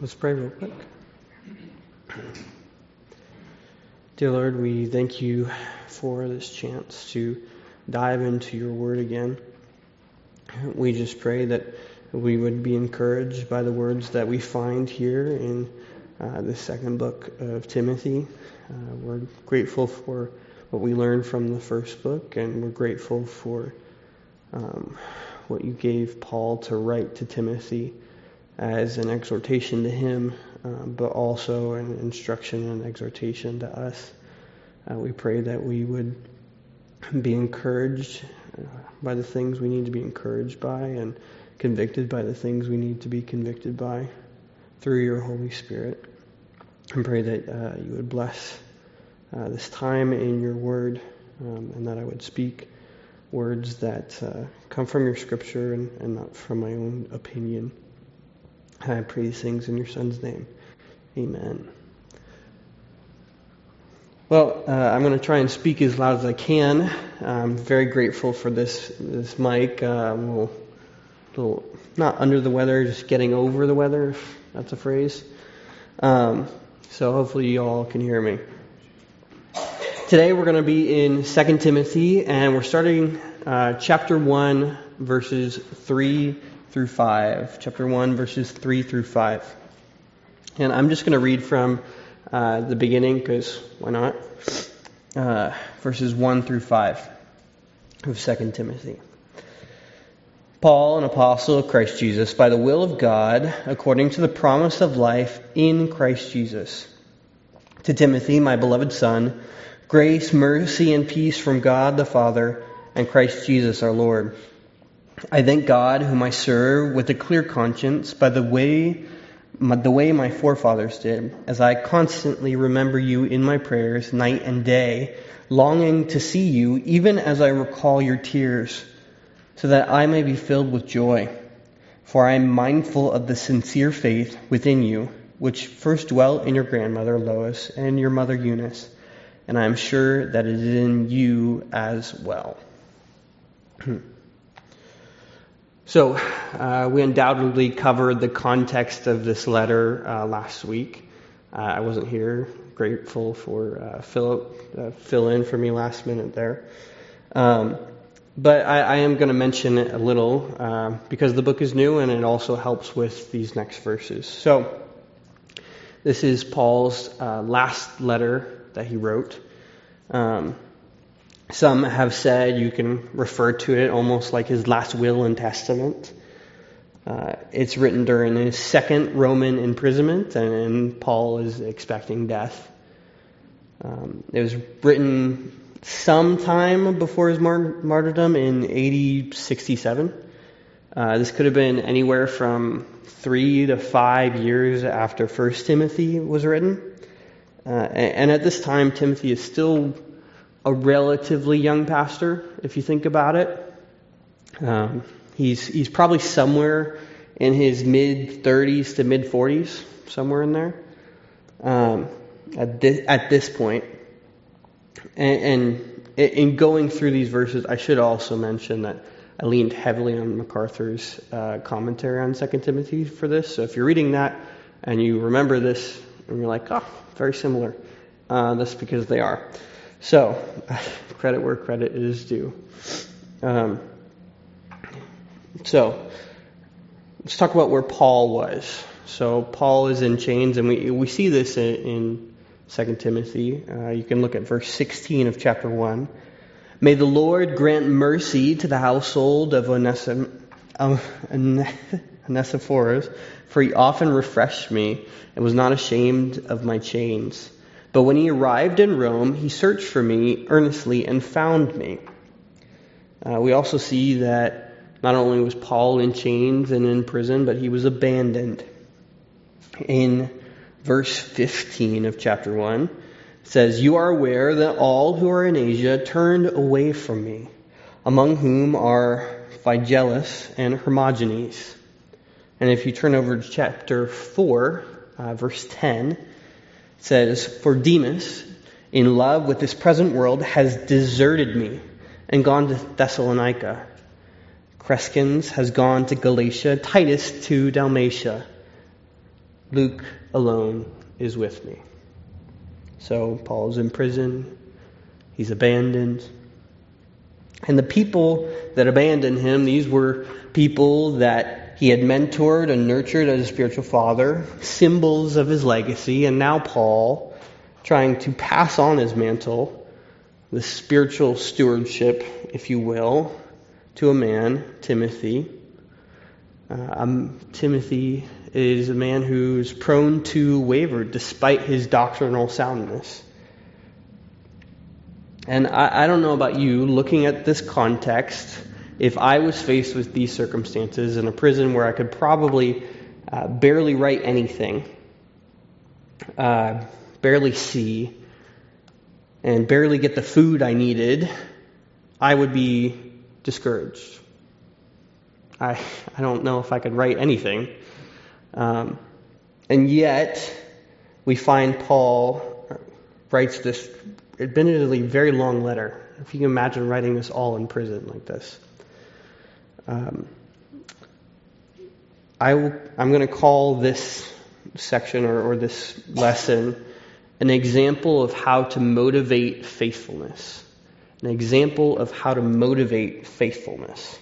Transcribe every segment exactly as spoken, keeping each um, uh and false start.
Let's pray real quick. Dear Lord, we thank you for this chance to dive into your word again. We just pray that we would be encouraged by the words that we find here in uh, the second book of Timothy. Uh, we're grateful for what we learned from the first book, and we're grateful for um, what you gave Paul to write to Timothy as an exhortation to him, um, but also an instruction and exhortation to us. Uh, we pray that we would be encouraged uh, by the things we need to be encouraged by, and convicted by the things we need to be convicted by through your Holy Spirit. And pray that uh, you would bless uh, this time in your word, um, and that I would speak words that uh, come from your scripture and, and not from my own opinion. And I pray these things in your Son's name. Amen. Well, uh, I'm going to try and speak as loud as I can. I'm very grateful for this this mic. Uh, I'm a little, little, not under the weather, just getting over the weather, if that's a phrase. Um, so hopefully you all can hear me. Today we're going to be in Second Timothy, and we're starting uh, chapter one, verses three through five. Chapter one, verses three through five. And I'm just going to read from uh, the beginning, because why not? Uh, verses one through five of Second Timothy. Paul, an apostle of Christ Jesus, by the will of God, according to the promise of life in Christ Jesus. To Timothy, my beloved son, grace, mercy, and peace from God the Father and Christ Jesus our Lord. I thank God, whom I serve with a clear conscience, by the way, the way my forefathers did, as I constantly remember you in my prayers night and day, longing to see you, even as I recall your tears, so that I may be filled with joy. For I am mindful of the sincere faith within you, which first dwelt in your grandmother Lois and your mother Eunice, and I am sure that it is in you as well. So, uh, we undoubtedly covered the context of this letter uh, last week. Uh, I wasn't here. Grateful for uh, Philip uh, fill in for me last minute there. Um, but I, I am going to mention it a little uh, because the book is new, and it also helps with these next verses. So, this is Paul's uh, last letter that he wrote. Um, some have said you can refer to it almost like his last will and testament. Uh, it's written during his second Roman imprisonment, and, and Paul is expecting death. Um, it was written sometime before his mar- martyrdom in A D sixty-seven. Uh, this could have been anywhere from three to five years after First Timothy was written. Uh, and, and at this time, Timothy is still a relatively young pastor, if you think about it. Um, he's he's probably somewhere in his mid-thirties to mid-forties, somewhere in there, um, at, this, at this point. And, and in going through these verses, I should also mention that I leaned heavily on MacArthur's uh, commentary on Second Timothy for this. So if you're reading that and you remember this and you're like, oh, very similar, uh, that's because they are. So, credit where credit is due. Um, so, let's talk about where Paul was. So, Paul is in chains, and we we see this in, in Second Timothy. Uh, you can look at verse sixteen of chapter one. May the Lord grant mercy to the household of Onesim, um, Onesiphorus, for he often refreshed me and was not ashamed of my chains. But when he arrived in Rome, he searched for me earnestly and found me. Uh, we also see that not only was Paul in chains and in prison, but he was abandoned. In verse fifteen of chapter one, it says, "You are aware that all who are in Asia turned away from me, among whom are Phygellus and Hermogenes." And if you turn over to chapter four, uh, verse ten, it says, "For Demas, in love with this present world, has deserted me and gone to Thessalonica. Crescens has gone to Galatia, Titus to Dalmatia. Luke alone is with me. So Paul's in prison. He's abandoned. And the people that abandoned him, these were people that he had mentored and nurtured as a spiritual father, symbols of his legacy. And now Paul, trying to pass on his mantle, the spiritual stewardship, if you will, to a man, Timothy. Uh, um, Timothy is a man who's prone to waver despite his doctrinal soundness. And I, I don't know about you, looking at this context, if I was faced with these circumstances in a prison where I could probably uh, barely write anything, uh, barely see, and barely get the food I needed, I would be discouraged. I I don't know if I could write anything. Um, and yet, we find Paul writes this admittedly very long letter. If you can imagine writing this all in prison like this. Um, I will, I'm going to call this section or, or this lesson an example of how to motivate faithfulness. An example of how to motivate faithfulness.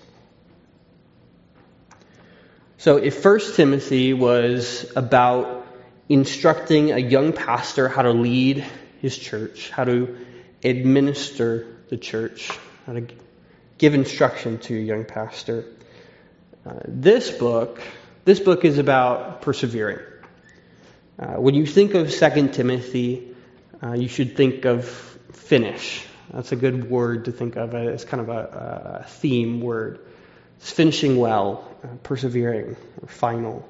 So if First Timothy was about instructing a young pastor how to lead his church, how to administer the church, how to give instruction to a young pastor, uh, this book, this book is about persevering. Uh, when you think of Second Timothy, uh, you should think of finish. That's a good word to think of. It's kind of a, a theme word. It's finishing well, uh, persevering, or final.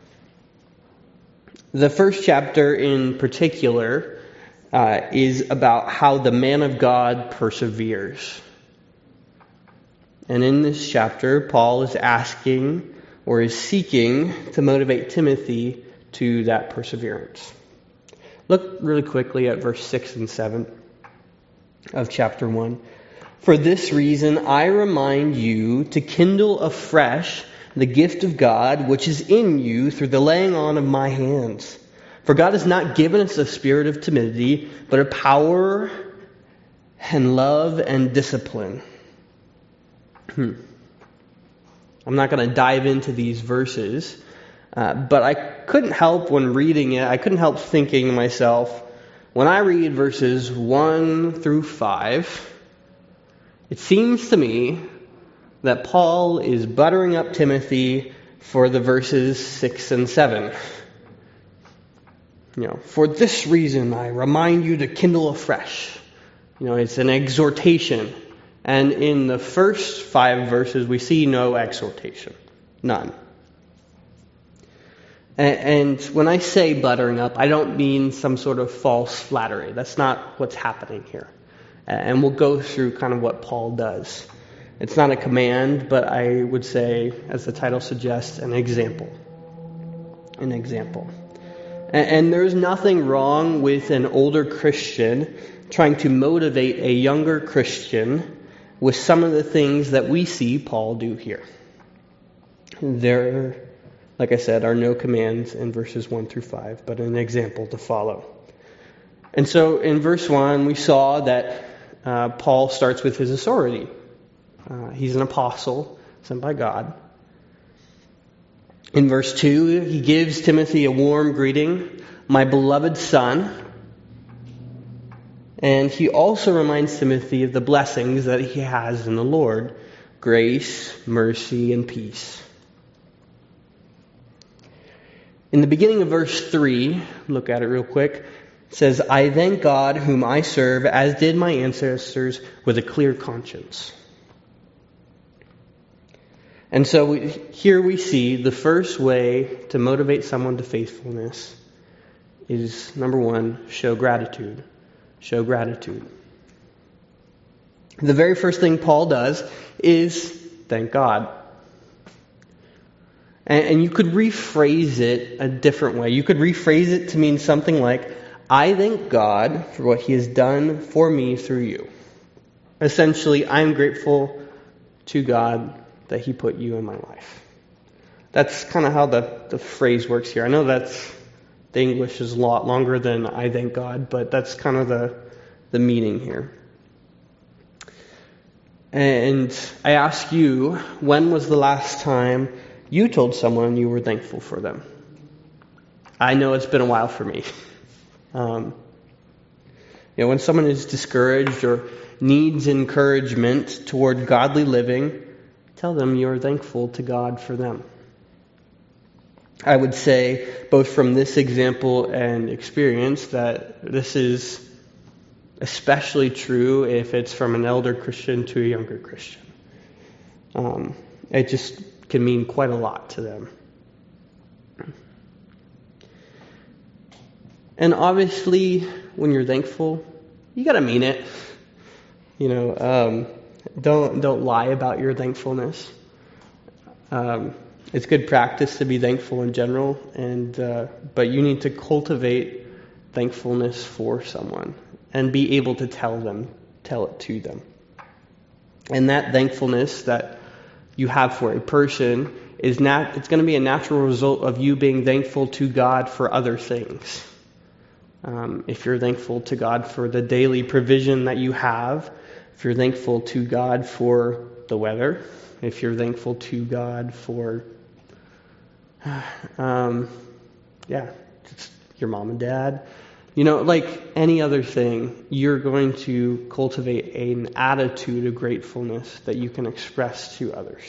The first chapter in particular uh, is about how the man of God perseveres. And in this chapter, Paul is asking or is seeking to motivate Timothy to that perseverance. Look really quickly at verse six and seven of chapter one. For this reason, I remind you to kindle afresh the gift of God which is in you through the laying on of my hands. For God has not given us a spirit of timidity, but of power and love and discipline. Hmm. I'm not going to dive into these verses, uh, but I couldn't help when reading it, I couldn't help thinking to myself, when I read verses one through five, it seems to me that Paul is buttering up Timothy for the verses six and seven. You know, for this reason I remind you to kindle afresh. You know, it's an exhortation. And in the first five verses we see no exhortation. None. And when I say buttering up, I don't mean some sort of false flattery. That's not what's happening here. And we'll go through kind of what Paul does. It's not a command, but I would say, as the title suggests, an example. An example. And there's nothing wrong with an older Christian trying to motivate a younger Christian with some of the things that we see Paul do here. There, like I said, are no commands in verses one through five, but an example to follow. And so in verse one, we saw that uh, Paul starts with his authority. Uh, he's an apostle sent by God. In verse two, he gives Timothy a warm greeting, my beloved son. And he also reminds Timothy of the blessings that he has in the Lord, grace, mercy, and peace. In the beginning of verse three, look at it real quick, it says, I thank God whom I serve, as did my ancestors, with a clear conscience. And so we, here we see the first way to motivate someone to faithfulness is, number one, show gratitude. Show gratitude. The very first thing Paul does is thank God. And, and you could rephrase it a different way. You could rephrase it to mean something like, I thank God for what He has done for me through you. Essentially, I'm grateful to God that He put you in my life. That's kind of how the, the phrase works here. I know that's the English is a lot longer than I thank God, but that's kind of the, the meaning here. And I ask you, when was the last time you told someone you were thankful for them? I know it's been a while for me. Um, you know, when someone is discouraged or needs encouragement toward godly living, tell them you're thankful to God for them. I would say, both from this example and experience, that this is especially true if it's from an elder Christian to a younger Christian. Um, it just can mean quite a lot to them. And obviously, when you're thankful, you gotta mean it. You know, um, don't don't lie about your thankfulness. Um, it's good practice to be thankful in general, and uh, but you need to cultivate thankfulness for someone and be able to tell them, tell it to them. And that thankfulness that you have for a person is not, it's going to be a natural result of you being thankful to God for other things. Um, if you're thankful to God for the daily provision that you have, if you're thankful to God for the weather, if you're thankful to God for, um, yeah, just your mom and dad, you know, like any other thing, you're going to cultivate an attitude of gratefulness that you can express to others.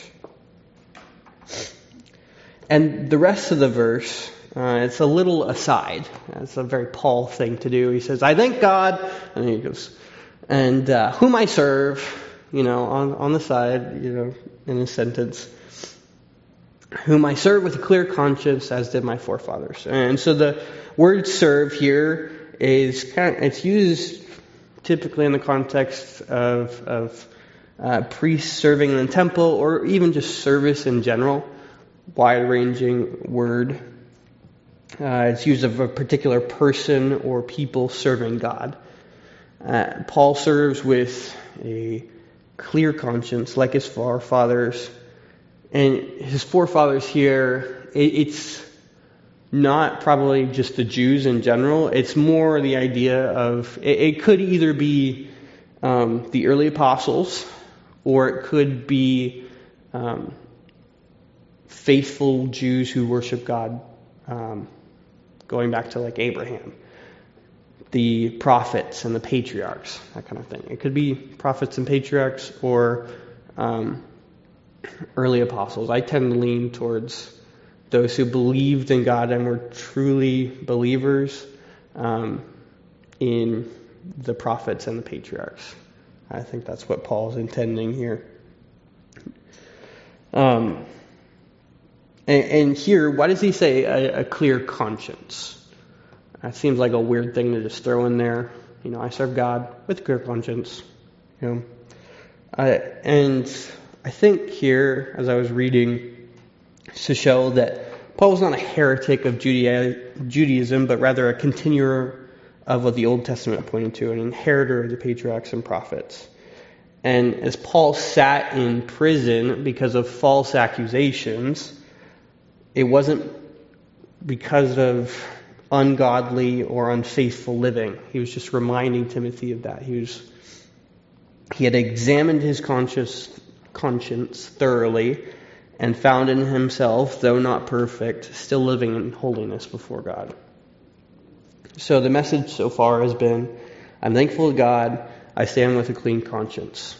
And the rest of the verse, uh, it's a little aside. It's a very Paul thing to do. He says, I thank God, and then he goes, and uh, whom I serve, you know, on, on the side, you know, in a sentence, whom I serve with a clear conscience, as did my forefathers. And so the word serve here is kind of, it's used typically in the context of, of uh, priests serving in the temple, or even just service in general. Wide-ranging word. Uh, it's used of a particular person or people serving God. Uh, Paul serves with a clear conscience, like his forefathers. And his forefathers here, it, it's not probably just the Jews in general. It's more the idea of, it, it could either be um, the early apostles, or it could be um, faithful Jews who worship God, um, going back to like Abraham, the prophets and the patriarchs, that kind of thing. It could be prophets and patriarchs, or um, early apostles. I tend to lean towards those who believed in God and were truly believers um, in the prophets and the patriarchs. I think that's what Paul's intending here. Um, and, and here, why does he say a, a clear conscience? That seems like a weird thing to just throw in there. You know, I serve God with a clear conscience. You know, uh, and I think here, as I was reading, to show that Paul was not a heretic of Judaism, but rather a continuer of what the Old Testament pointed to, an inheritor of the patriarchs and prophets. And as Paul sat in prison because of false accusations, it wasn't because of ungodly or unfaithful living. He was just reminding Timothy of that. He was he had examined his conscience conscience thoroughly, and found in himself, though not perfect, still living in holiness before God. So the message so far has been, I'm thankful to God, I stand with a clean conscience.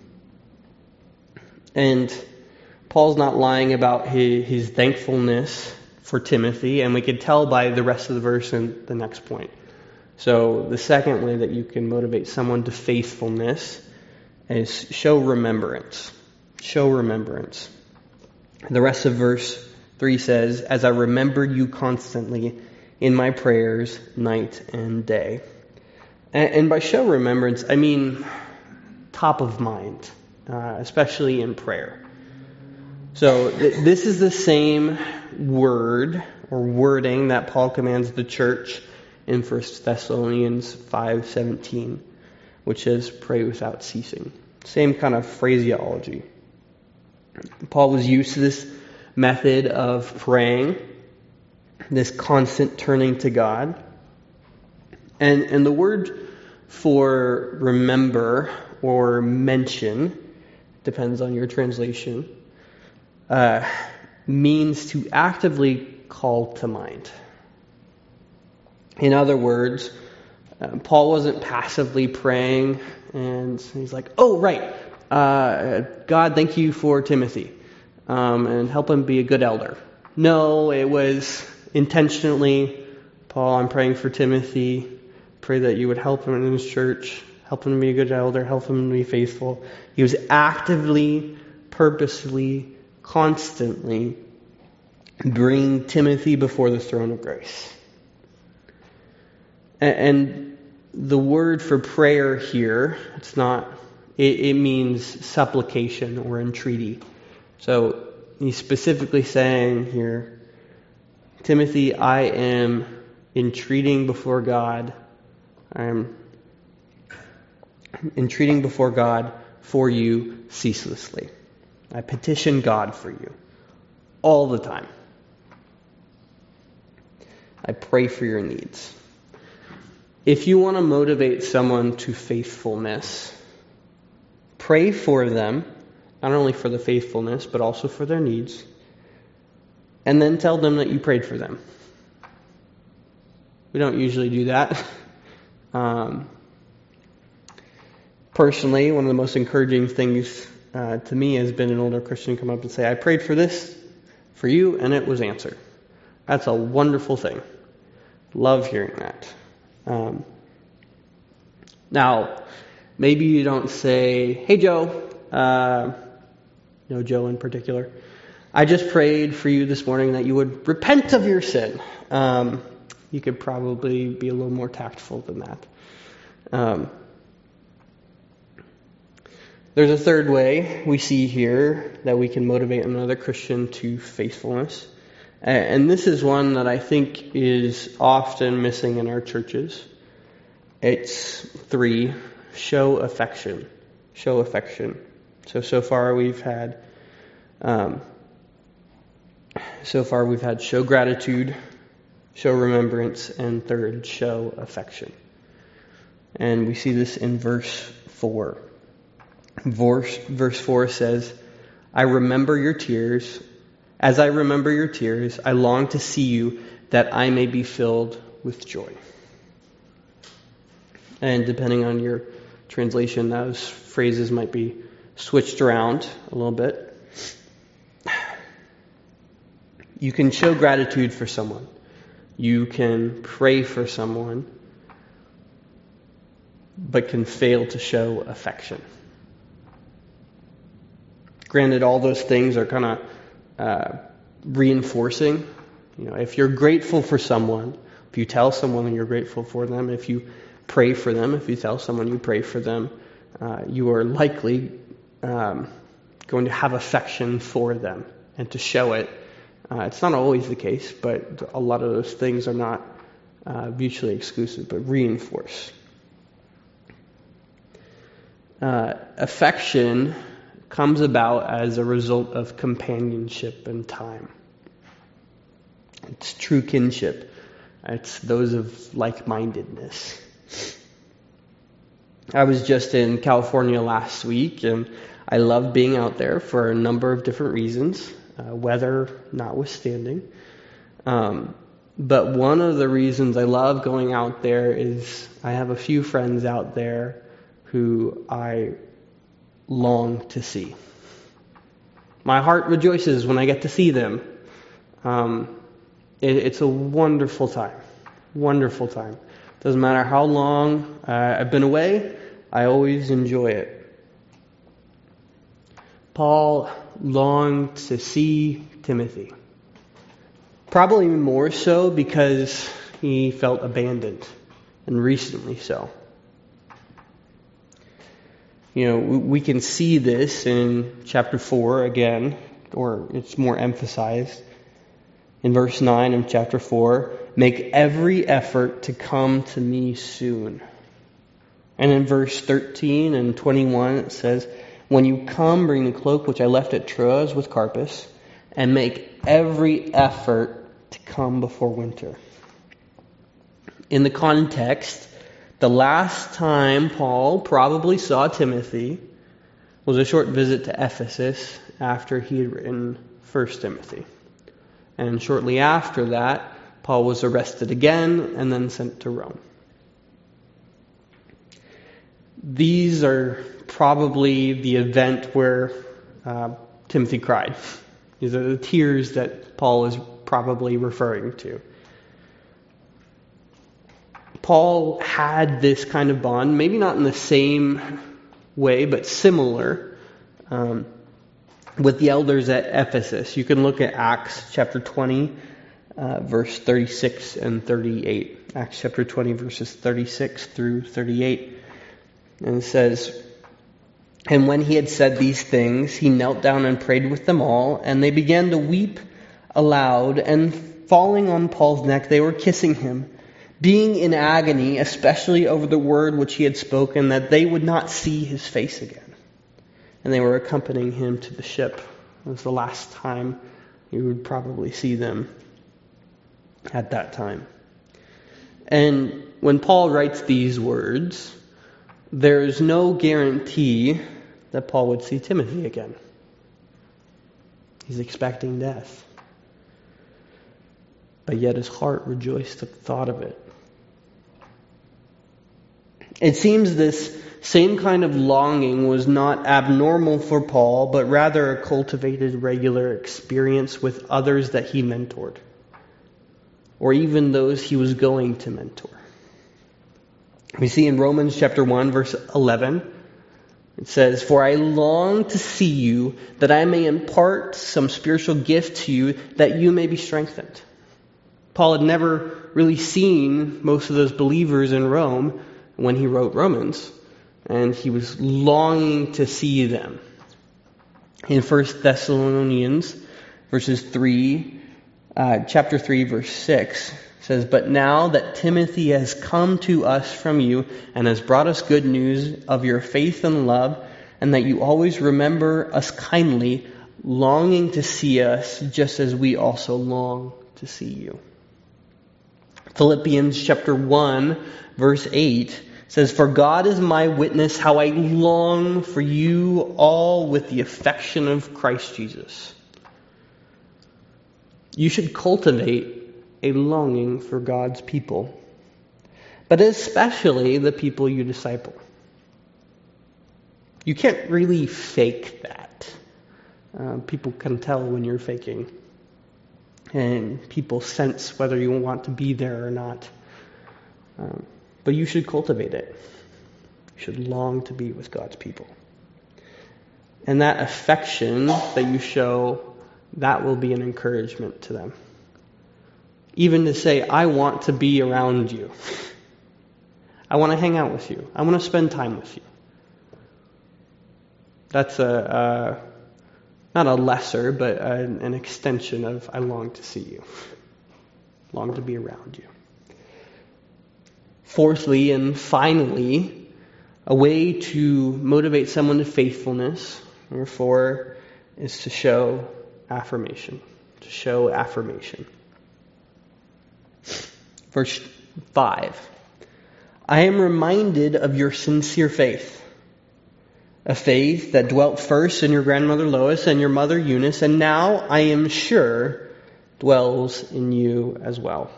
And Paul's not lying about his, his thankfulness for Timothy, and we can tell by the rest of the verse and the next point. So the second way that you can motivate someone to faithfulness is show remembrance. Show remembrance. The rest of verse three says, as I remember you constantly in my prayers night and day. And, and by show remembrance, I mean top of mind, uh, especially in prayer. So th- this is the same word or wording that Paul commands the church in First Thessalonians five seventeen, which is pray without ceasing. Same kind of phraseology. Paul was used to this method of praying this constant turning to God. And, and the word for remember or mention, depends on your translation, uh, means to actively call to mind. In other words, uh, Paul wasn't passively praying and he's like, oh, right, uh, God, thank you for Timothy, um, and help him be a good elder. No, it was intentionally, Paul, I'm praying for Timothy. Pray that you would help him in his church, help him to be a good elder, help him to be faithful. He was actively, purposely, constantly bringing Timothy before the throne of grace. And the word for prayer here, it's not, it, it means supplication or entreaty. So he's specifically saying here, Timothy, I am entreating before God. I'm entreating before God for you ceaselessly. I petition God for you all the time. I pray for your needs. If you want to motivate someone to faithfulness, pray for them, not only for the faithfulness, but also for their needs, and then tell them that you prayed for them. We don't usually do that. Um, personally, one of the most encouraging things uh, to me has been an older Christian come up and say, I prayed for this for you, and it was answered. That's a wonderful thing. Love hearing that. Um, now, maybe you don't say, hey, Joe, uh, no Joe in particular, I just prayed for you this morning that you would repent of your sin. Um, you could probably be a little more tactful than that. Um, there's a third way we see here that we can motivate another Christian to faithfulness. And this is one that I think is often missing in our churches. It's three, show affection. Show affection. So, so far we've had, um, so far we've had show gratitude, show remembrance, and third, show affection. And we see this in verse four. Verse, verse four says, I remember your tears. As I remember your tears, I long to see you that I may be filled with joy. And depending on your translation, those phrases might be switched around a little bit. You can show gratitude for someone. You can pray for someone, but can fail to show affection. Granted, all those things are kind of uh, reinforcing. You know, if you're grateful for someone, if you tell someone you're grateful for them, if you pray for them, if you tell someone you pray for them, uh, you are likely um, going to have affection for them and to show it. Uh, it's not always the case, but a lot of those things are not uh, mutually exclusive, but reinforce. Uh, affection comes about as a result of companionship and time. It's true kinship. It's those of like-mindedness. I was just in California last week, and I loved being out there for a number of different reasons, uh, weather notwithstanding. Um, but one of the reasons I love going out there is I have a few friends out there who I long to see. My heart rejoices when I get to see them. Um, it, it's a wonderful time. Wonderful time. Doesn't matter how long uh, I've been away, I always enjoy it. Paul longed to see Timothy. Probably more so because he felt abandoned, and recently so. You know, we can see this in chapter four again, or it's more emphasized. In verse nine of chapter four, make every effort to come to me soon. And in verse thirteen and twenty-one it says, when you come, bring the cloak which I left at Troas with Carpus, and make every effort to come before winter. In the context, the last time Paul probably saw Timothy was a short visit to Ephesus after he had written First Timothy. And shortly after that, Paul was arrested again and then sent to Rome. These are probably the event where uh, Timothy cried. These are the tears that Paul is probably referring to. Paul had this kind of bond, maybe not in the same way, but similar, um, with the elders at Ephesus. You can look at Acts chapter twenty, uh, verse thirty-six and thirty-eight. Acts chapter twenty, verses thirty-six through thirty-eight. And it says, "And when he had said these things, he knelt down and prayed with them all, and they began to weep aloud, and falling on Paul's neck, they were kissing him, being in agony, especially over the word which he had spoken, that they would not see his face again. And they were accompanying him to the ship." It was the last time you would probably see them at that time. And when Paul writes these words, there is no guarantee that Paul would see Timothy again. He's expecting death. But yet his heart rejoiced at the thought of it. It seems this same kind of longing was not abnormal for Paul, but rather a cultivated regular experience with others that he mentored, or even those he was going to mentor. We see in Romans chapter one, verse eleven, it says, "For I long to see you, that I may impart some spiritual gift to you, that you may be strengthened." Paul had never really seen most of those believers in Rome when he wrote Romans, and he was longing to see them. In First Thessalonians, verses three, uh, chapter three, verse six, says, "But now that Timothy has come to us from you and has brought us good news of your faith and love, and that you always remember us kindly, longing to see us just as we also long to see you." Philippians chapter one, verse eight says, "For God is my witness how I long for you all with the affection of Christ Jesus." You should cultivate a longing for God's people, but especially the people you disciple. You can't really fake that. Uh, people can tell when you're faking, and people sense whether you want to be there or not. Um, but you should cultivate it. You should long to be with God's people. And that affection that you show, that will be an encouragement to them. Even to say, "I want to be around you. I want to hang out with you. I want to spend time with you." That's a, a not a lesser, but a, an extension of "I long to see you. Long to be around you." Fourthly and finally, a way to motivate someone to faithfulness, number four, is to show affirmation. To show affirmation. Verse five, "I am reminded of your sincere faith, a faith that dwelt first in your grandmother Lois and your mother Eunice, and now I am sure dwells in you as well."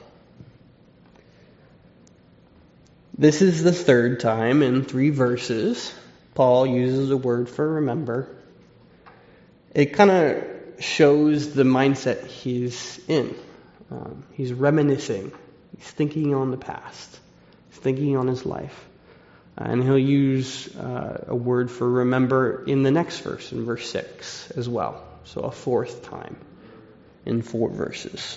This is the third time in three verses Paul uses a word for remember. It kind of shows the mindset he's in. Um, he's reminiscing. He's thinking on the past. He's thinking on his life. And he'll use uh, a word for remember in the next verse, in verse six as well. So a fourth time in four verses.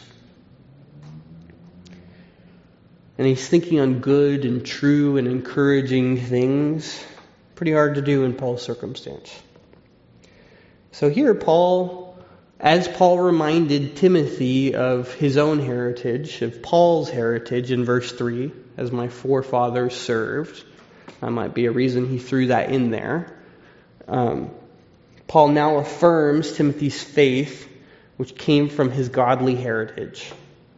And he's thinking on good and true and encouraging things. Pretty hard to do in Paul's circumstance. So here Paul, as Paul reminded Timothy of his own heritage, of Paul's heritage in verse three, "As my forefathers served," that might be a reason he threw that in there. Um, Paul now affirms Timothy's faith, which came from his godly heritage.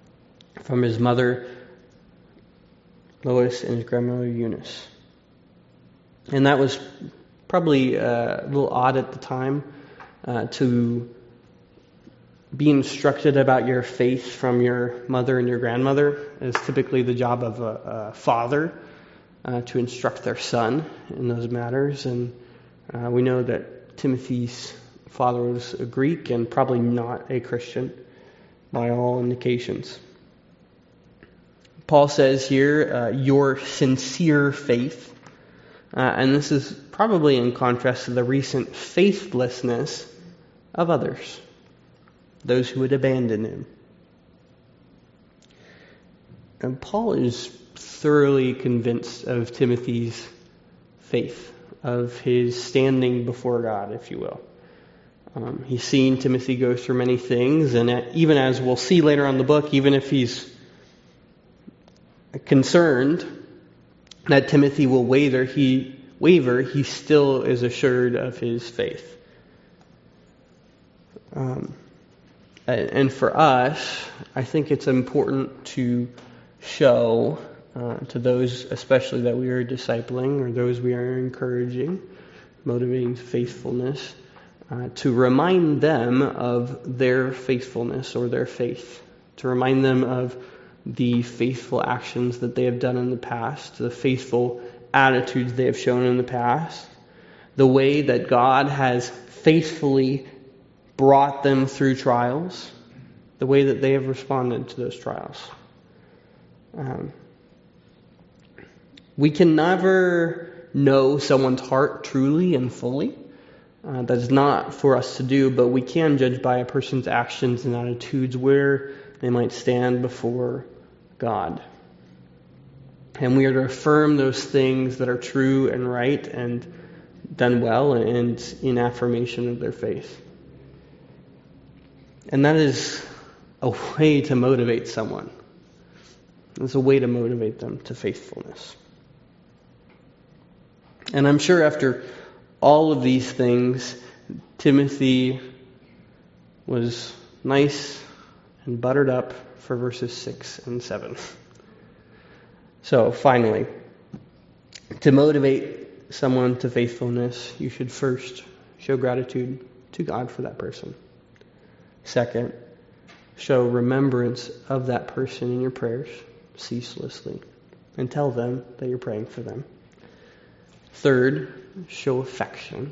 from his mother Lois and his grandmother Eunice. And that was probably uh, a little odd at the time uh, to be instructed about your faith from your mother and your grandmother. Is typically the job of a, a father uh, to instruct their son in those matters. And uh, we know that Timothy's father was a Greek and probably not a Christian by all indications. Paul says here, uh, your sincere faith. Uh, and this is probably in contrast to the recent faithlessness of others, those who would abandon him. And Paul is thoroughly convinced of Timothy's faith, of his standing before God, if you will. Um, he's seen Timothy go through many things, and even as we'll see later on in the book, even if he's concerned that Timothy will waver, he waver, he still is assured of his faith. Um, and for us, I think it's important to show uh, to those, especially that we are discipling or those we are encouraging, motivating faithfulness, uh, to remind them of their faithfulness or their faith, to remind them of the faithful actions that they have done in the past, the faithful attitudes they have shown in the past, the way that God has faithfully brought them through trials, the way that they have responded to those trials. Um, we can never know someone's heart truly and fully. Uh, that is not for us to do, but we can judge by a person's actions and attitudes where they might stand before God. And we are to affirm those things that are true and right and done well and in affirmation of their faith. And that is a way to motivate someone. It's a way to motivate them to faithfulness. And I'm sure after all of these things, Timothy was nice and buttered up for verses six and seven. So finally, to motivate someone to faithfulness, you should first show gratitude to God for that person. Second, show remembrance of that person in your prayers ceaselessly and tell them that you're praying for them. Third, show affection.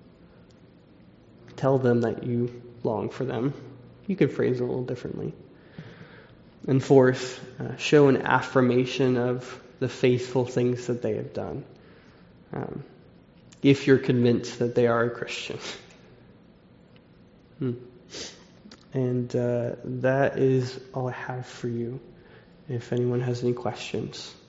Tell them that you long for them. You could phrase it a little differently. And fourth, uh, show an affirmation of the faithful things that they have done. Um, if you're convinced that they are a Christian. Hmm. And uh, that is all I have for you. If anyone has any questions.